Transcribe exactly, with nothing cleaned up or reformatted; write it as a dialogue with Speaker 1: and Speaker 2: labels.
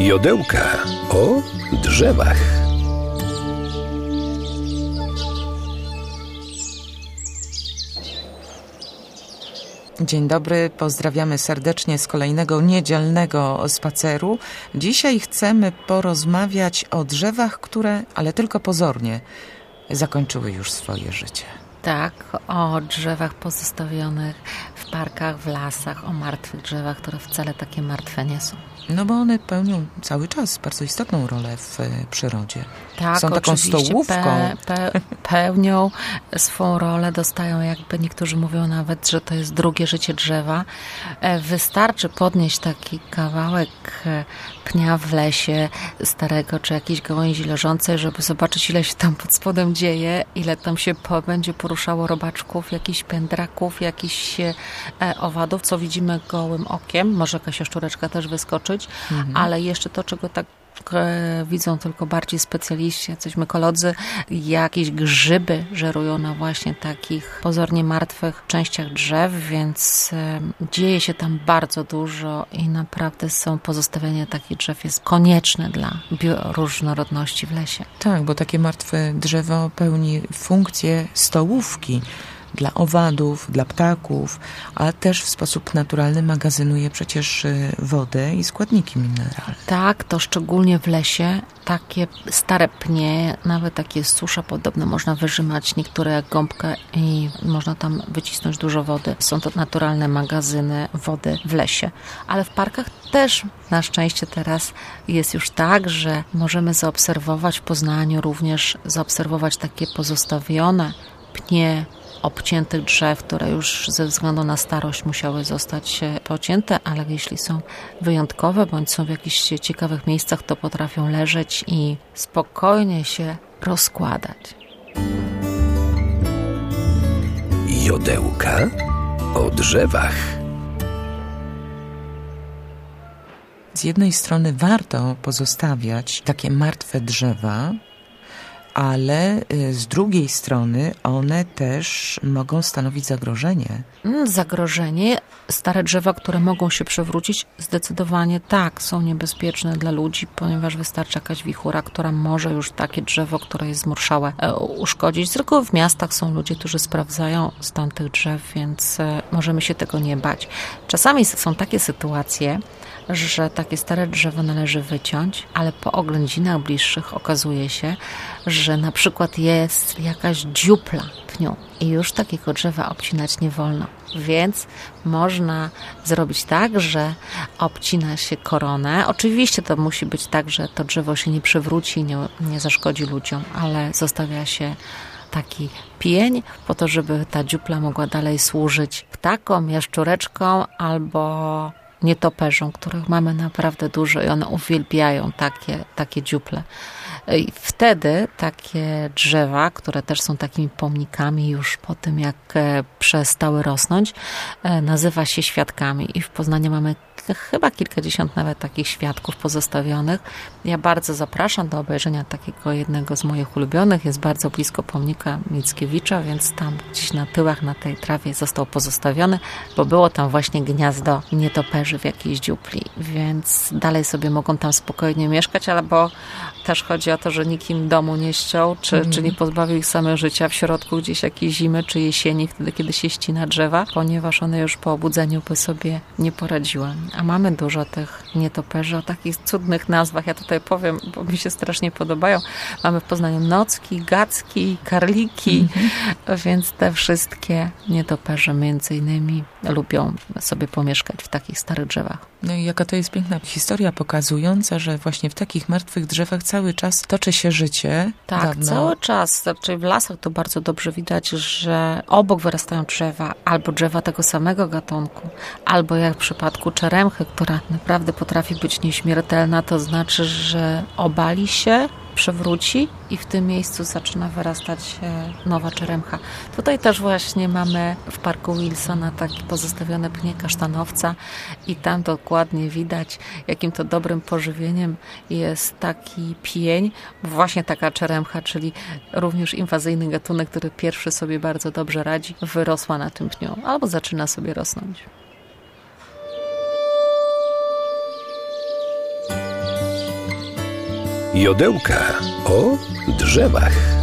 Speaker 1: Jodełka o drzewach.
Speaker 2: Dzień dobry, pozdrawiamy serdecznie z kolejnego niedzielnego spaceru. Dzisiaj chcemy porozmawiać o drzewach, które, ale tylko pozornie, zakończyły już swoje życie.
Speaker 3: Tak, o drzewach pozostawionych w parkach, w lasach, o martwych drzewach, które wcale takie martwe nie są.
Speaker 2: No bo one pełnią cały czas bardzo istotną rolę w przyrodzie.
Speaker 3: Tak,
Speaker 2: są taką stołówką.
Speaker 3: Pe, pe, pełnią swą rolę, dostają jakby, niektórzy mówią nawet, że to jest drugie życie drzewa. Wystarczy podnieść taki kawałek pnia w lesie starego, czy jakiejś gałęzi leżącej, żeby zobaczyć, ile się tam pod spodem dzieje, ile tam się po, będzie poruszało robaczków, jakichś pędraków, jakichś e, owadów, co widzimy gołym okiem. Może jakaś jaszczureczka też wyskoczyć, mhm. ale jeszcze to, czego tak e, widzą tylko bardziej specjaliści, jacyś mykolodzy, jakieś grzyby żerują na właśnie takich pozornie martwych częściach drzew, więc e, dzieje się tam bardzo dużo i naprawdę są pozostawienie takich drzew jest konieczne dla bioróżnorodności w lesie.
Speaker 2: Tak, bo takie martwe drzewo pełni funkcję stołówki dla owadów, dla ptaków, a też w sposób naturalny magazynuje przecież wodę i składniki mineralne.
Speaker 3: Tak, to szczególnie w lesie. Takie stare pnie, nawet takie susza podobne można wyrzymać, niektóre jak gąbkę i można tam wycisnąć dużo wody. Są to naturalne magazyny wody w lesie. Ale w parkach też na szczęście teraz jest już tak, że możemy zaobserwować w Poznaniu również zaobserwować takie pozostawione pnie obciętych drzew, które już ze względu na starość musiały zostać pocięte, ale jeśli są wyjątkowe, bądź są w jakichś ciekawych miejscach, to potrafią leżeć i spokojnie się rozkładać.
Speaker 1: Jodełka o drzewach.
Speaker 2: Z jednej strony warto pozostawiać takie martwe drzewa, ale z drugiej strony one też mogą stanowić zagrożenie.
Speaker 3: Zagrożenie. Stare drzewa, które mogą się przewrócić, zdecydowanie tak, są niebezpieczne dla ludzi, ponieważ wystarczy jakaś wichura, która może już takie drzewo, które jest zmurszałe, uszkodzić. Tylko w miastach są ludzie, którzy sprawdzają stan tych drzew, więc możemy się tego nie bać. Czasami są takie sytuacje, że takie stare drzewo należy wyciąć, ale po oględzinach bliższych okazuje się, że na przykład jest jakaś dziupla pniu i już takiego drzewa obcinać nie wolno. Więc można zrobić tak, że obcina się koronę. Oczywiście to musi być tak, że to drzewo się nie przewróci, nie, nie zaszkodzi ludziom, ale zostawia się taki pień po to, żeby ta dziupla mogła dalej służyć ptakom, jaszczureczkom albo nietoperzom, których mamy naprawdę dużo i one uwielbiają takie, takie dziuple. I wtedy takie drzewa, które też są takimi pomnikami już po tym, jak przestały rosnąć, nazywa się świadkami. I w Poznaniu mamy chyba kilkadziesiąt nawet takich świadków pozostawionych. Ja bardzo zapraszam do obejrzenia takiego jednego z moich ulubionych. Jest bardzo blisko pomnika Mickiewicza, więc tam gdzieś na tyłach, na tej trawie został pozostawiony, bo było tam właśnie gniazdo nietoperzy w jakiejś dziupli, więc dalej sobie mogą tam spokojnie mieszkać, albo też chodzi o to, że nikt im domu nie ściął, czy, mm. czy nie pozbawił ich samego życia w środku gdzieś jakiejś zimy, czy jesieni, wtedy kiedy się ścina drzewa, ponieważ one już po obudzeniu by sobie nie poradziły. A mamy dużo tych nietoperzy o takich cudnych nazwach. Ja tutaj powiem, bo mi się strasznie podobają. Mamy w Poznaniu nocki, gacki, karliki, mm-hmm. więc te wszystkie nietoperze między innymi lubią sobie pomieszkać w takich starych drzewach.
Speaker 2: No i jaka to jest piękna historia pokazująca, że właśnie w takich martwych drzewach cały czas toczy się życie.
Speaker 3: Tak, dawno. Cały czas. Znaczy w lasach to bardzo dobrze widać, że obok wyrastają drzewa, albo drzewa tego samego gatunku, albo jak w przypadku czeremchy, która naprawdę potrafi być nieśmiertelna, to znaczy, że obali się, przewróci i w tym miejscu zaczyna wyrastać nowa czeremcha. Tutaj też właśnie mamy w parku Wilsona takie pozostawione pnie kasztanowca i tam dokładnie widać, jakim to dobrym pożywieniem jest taki pień, właśnie taka czeremcha, czyli również inwazyjny gatunek, który pierwszy sobie bardzo dobrze radzi, wyrosła na tym pniu albo zaczyna sobie rosnąć.
Speaker 1: Jodełka o drzewach.